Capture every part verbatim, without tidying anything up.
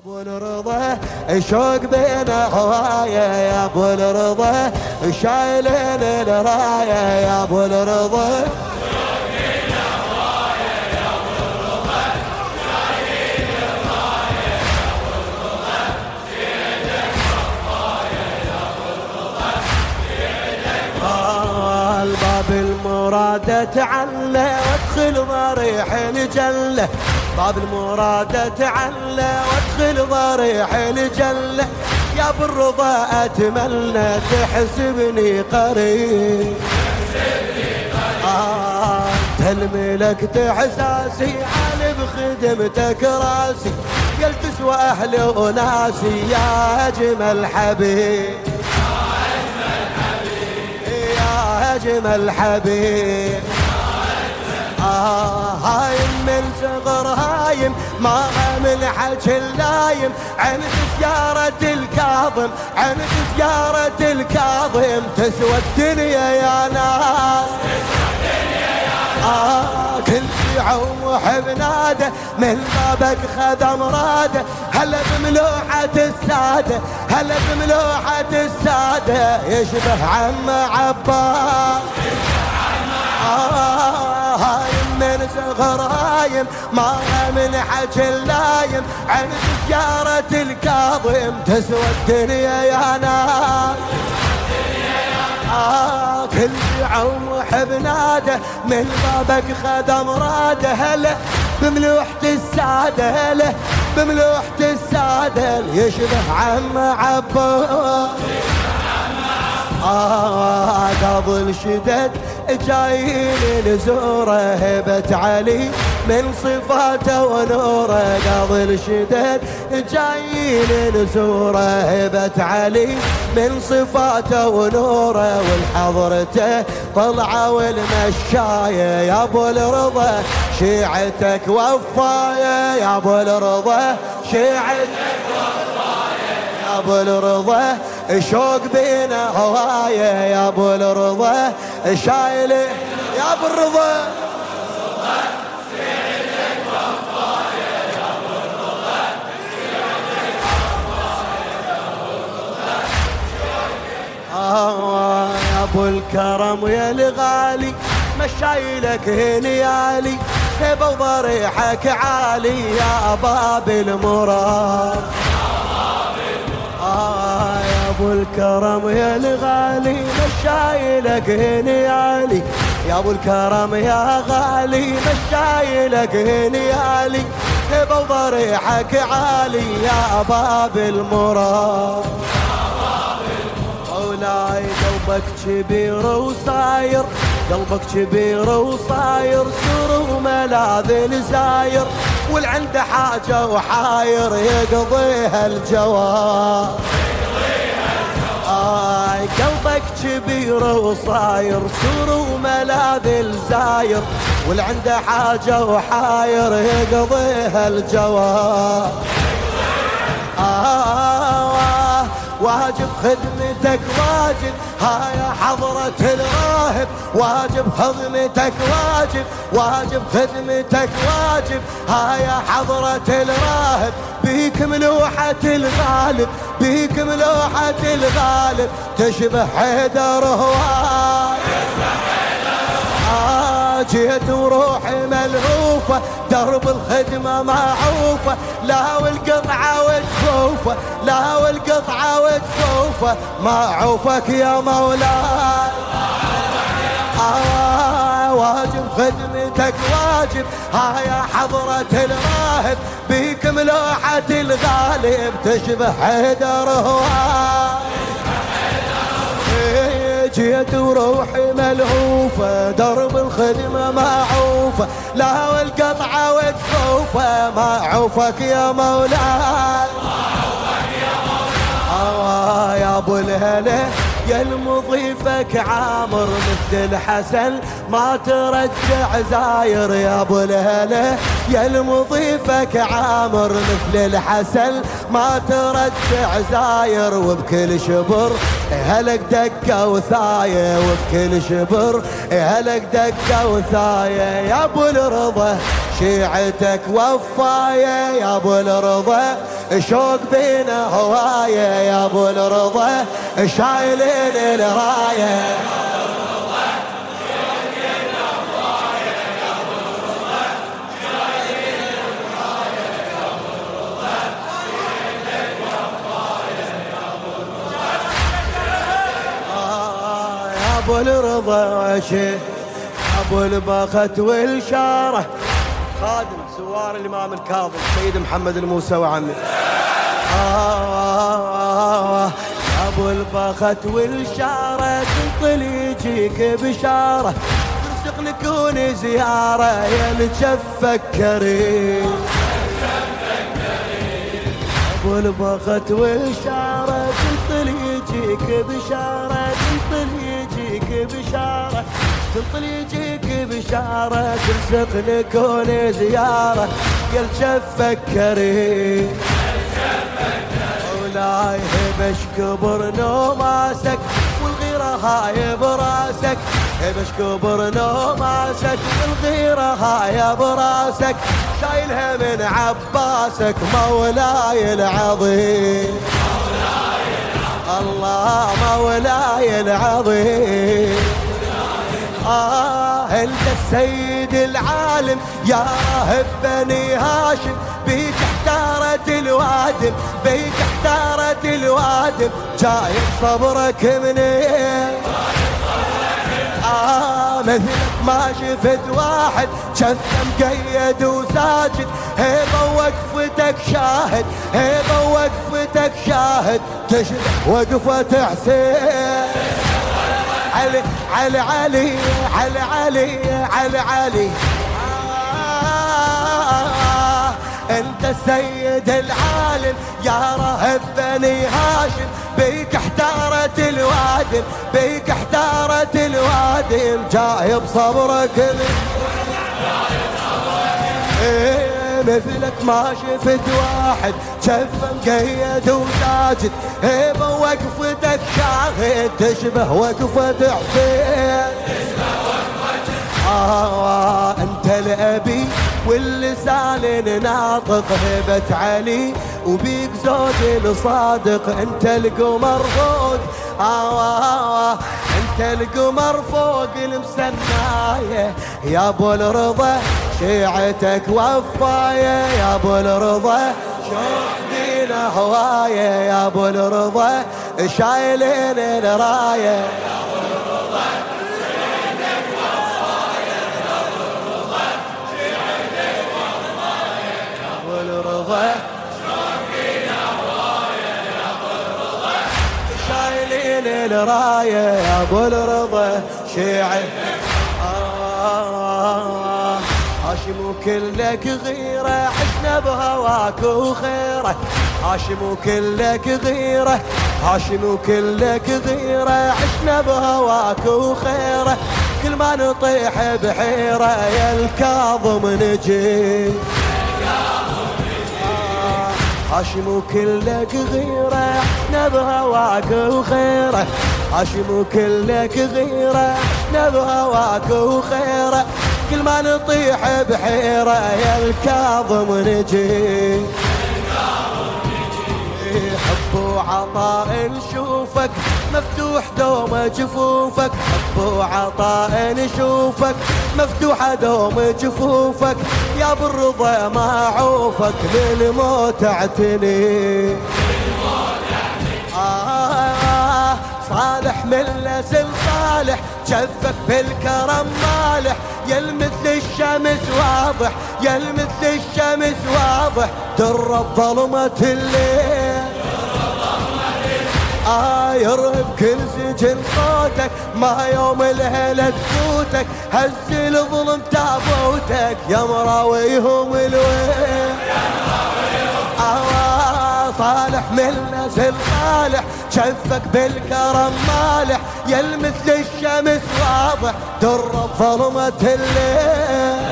ابو الرضا شوق بينا هوايه يا ابو الرضا شايلين الرايه يا ابو الرضا شوق بينا هوايه يا ابو الرضا شايلين الرايه يا ابو الرضا بيدك رفايه يا ابو الرضا بيدك رفايه الباب المراد تعلى وادخل ضريح الجله باب المراد تعلى وادخل ضريح الجلة يا بالرضا أتمنى تحسبني قريب آه انت الملكت احساسي علي بخدمتك راسي يا تسوى اهلي وناسي يا اجمل حبيب يا اجمل حبيب آه هايم من صغر هايم ما من حكي اللايم عند سيارة الكاظم عند سيارة الكاظم تسوى الدنيا يا ناس آه كل يوم وحب ناده من بابك خذ مراده هلا بملوحة السادة هلا بملوحة السادة يشبه عم عباس آه هايم من صغر هايم ما من حكي اللايم عند سيارة الكاظم تسوى الدنيا يا ناس آه كل يوم وحب ناده من بابك خذ مراده هلا بملوحة السادة هلا بملوحة السادة يشبه عم عباس آه قبل شدد جايين نزوره هبة علي من صفاته ونوره قبل شدد جايين نزوره هبة علي من صفاته ونوره والحضرته طلعه والمشايه يا ابو الرضا شيعتك وفايه يا ابو الرضا شيعتك وفايه يا ابو الرضا شوق بينا هوايه يا ابو الرضا شايله يا ابو الرضا آه يا ابو الكرم يا الغالي مشايلك هنيالي هبه وضريحك عالي يا باب المراد آه يا ابو الكرم يا الغالي مشايلك هنيالي يا ابو الكرم يا غالي مشايلك هنيالي هبه وضريحك عالي يا باب المراد مولاي قلبك كبير وصاير قلبك كبير وصاير سر وملاذ الزاير والعنده حاجة وحاير يقضيها الجواب آه قلبك كبير وصاير سر وملاذ الزاير والعنده حاجة وحاير يقضيها الجواب آه واجب خدمتك واجب هاي حضرة الراهب واجب خدمتك واجب واجب خدمتك واجب هاي حضرة الراهب بيك ملوحة الغالب بيك ملوحة الغالب تشبه حيدر هواي آه جيت وروحي ملهوفة درب الخدمة معوفة لا والقطعة وتشوفة لا والقطعة وتشوفة معوفك يا مولاي آه واجب خدمتك واجب هاي حضرة الراهب بيك ملوحة الغالب تشبه حيدر هواي جيت وروحي ملهوفة درب الخدمة معوفة لا والقطعة وتشوفة معوفك يا مولاي آه يا ابو الهلا يا المضيفك عامر مثل الحسن ما ترجع زاير يا ابو الهلا يا المضيفك عامر مثل الحسن ما ترجع زاير وبكل شبر هلك دقة وثاية وبكل شبر هلك دقة وثاية يا ابو الرضا شيعتك وفاية يا ابو الرضا شوق بينا هواية يا ابو الرضا شايلين الراية ابو الرضا وشي ابو البخت والشاره خادم سوار الامام الكاظم سيد محمد الموسوي عمي آه ابو البخت والشاره تنطل يجيك بشاره ترزق لكون زياره يا متشفك كريم ابو البخت والشاره تنطل يجيك بشاره تنطل يجيك بشاره تنطل يجيك بشاره ترزق لكون زياره يا الشفك كريم مولاي هبش كبر نوماسك والغيره هاي براسك هبش كبر نوماسك والغيره هاي براسك شايلها من عباسك مولاي العظيم الله مولاي العظيم آه انت السيد العالم يا راهب بني هاشم بيك احتارت الوادم بيك احتارت الوادم جايب صبرك منين آه مثلك ما شفت واحد شف مقيد وساجد هيبة وقفتك شاهد هيبة وقفتك شاهد تشبه وقفة حسين علي علي علي علي علي علي علي آه انت السيد العالم يا راهب بني هاشم بيك احتارت الوادم بيك احتارت الوادم جايب صبرك ايه مثلك ما شفت واحد شف مقيد وساجد هيبة وقفتك شاهد تشبه وقفة حسين آه انت الابي واللسان ناطق هبة علي وبيك زوج الصادق انت القمر فوق آه, آه انت القمر فوق المسناية يا ابو الرضا شيعتك وفاية يا ابو الرضا شوق دينا هواية يا ابو الرضا شايلين الراية يا ابو الرضا شيعتك وفاية يا ابو الرضا شيعتك وفاية يا ابو الرضا شوق دينا هواية يا ابو الرضا شايلين الراية يا ابو الرضا شيعتك هاشم وكلك غيرة عشنا بهواك وخيرة هاشم وكلك غيرة هاشم وكلك غيرة عشنا بهواك وخيرة كل ما نطيح بحيرة يا الكاظم نجي هاشم وكلك غيرة عشنا بهواك وخيرة هاشم وكلك غيرة عشنا بهواك وخيرة كل ما نطيح بحيرة يا الكاظم نجي حب وعطاء نشوفك مفتوح دوم جفوفك حب وعطاء نشوفك مفتوح دوم جفوفك يا بالرضا ما عوفك للموت اعتني آه صالح من نسل صالح جفك بالكرم مالح يلمثل الشمس واضح يلمثل الشمس واضح در الظلمة الليل آه يرهب كل سجن صوتك ما يوم الهلة تفوتك هز الظلم تابوتك يا مراويهم الويل آه صالح من نسل صالح شفك بالكرم مالح يلمثل الشمس واضح در الظلمة الليل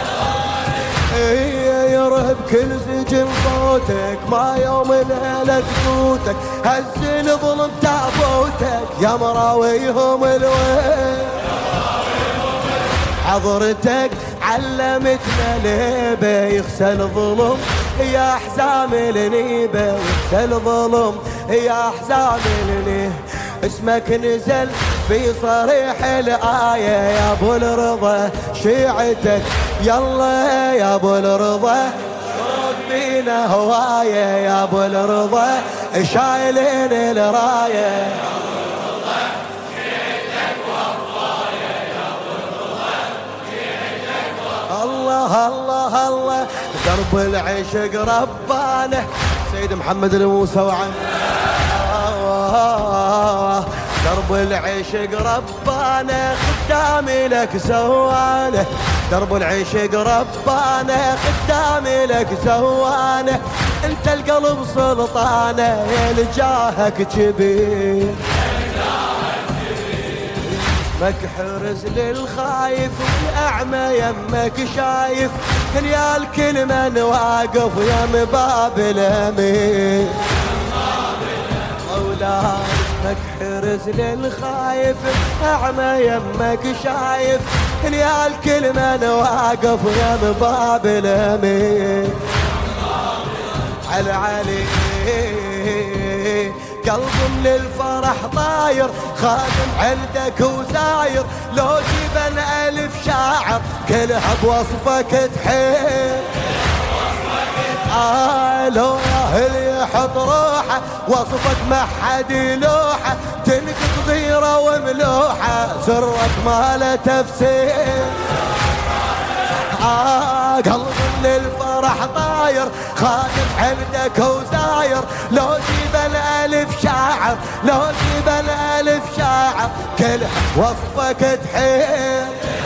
يرهب كل سجن صوتك ما يوم الليلة تفوتك هز الظلم تابوتك يا مراويهم الويل حضرتك علمتنا ليه بيخسى الظلم يا حزام النيبة وانت الظلم يا حزام النيبة. اسمك نزل في صريح الآية يا ابو الرضا شيعتك يلا يا ابو الرضا شوق بينا هواية يا ابو الرضا شايلين الراية الله الله الله درب العشق ربانه سيد محمد الموسى وعنه درب العشق ربانه خدامي لك سوانه درب العشق ربانه خدامي لك سوانه انت القلب سلطانه يا لجاهك كبير اسمك حرز للخايف والأعمى يمك شايف يا الكل من واقف يم باب الأمين مولاي اسمك حرز للخايف أعمى يمك شايف يا الكل من واقف يم باب الأمين على علي قلب من الفرح طاير خادم عندك وزاير لو جبن ألف شاعر كلها بوصفك تحير آه لو ياهل يحط روحه وصفك ما حد يلوحه تنقط غيره وملوحه سرك ما له تفسير آه قلب من الفرح طاير خادم عندك وزاير لو جبل ألف شاعر لو جبل ألف شاعر كل وصفك تحير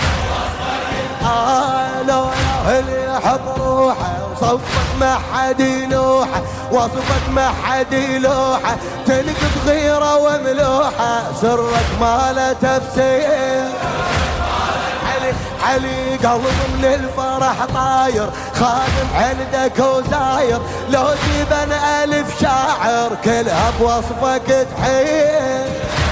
آه لو اللي يحط روحه وصفك ما حد يلوحه وصفك ما حد يلوحه تلقط غيره وملوحه سرك ما له تفسير علي قلب من الفرح طاير خادم عندك وزاير لو جبن ألف شاعر كلها بوصفك تحير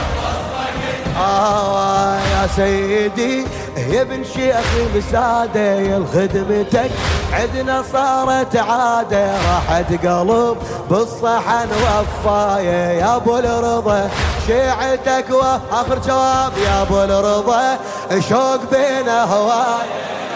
آه يا سيدي يا ابن شيخي مسادة يا خدمتك عدنا صارت عادة راحت قلب بالصحن وفاية يا ابو الرضا شيعتك واخر جواب يا ابو الرضا شوق بينا هواية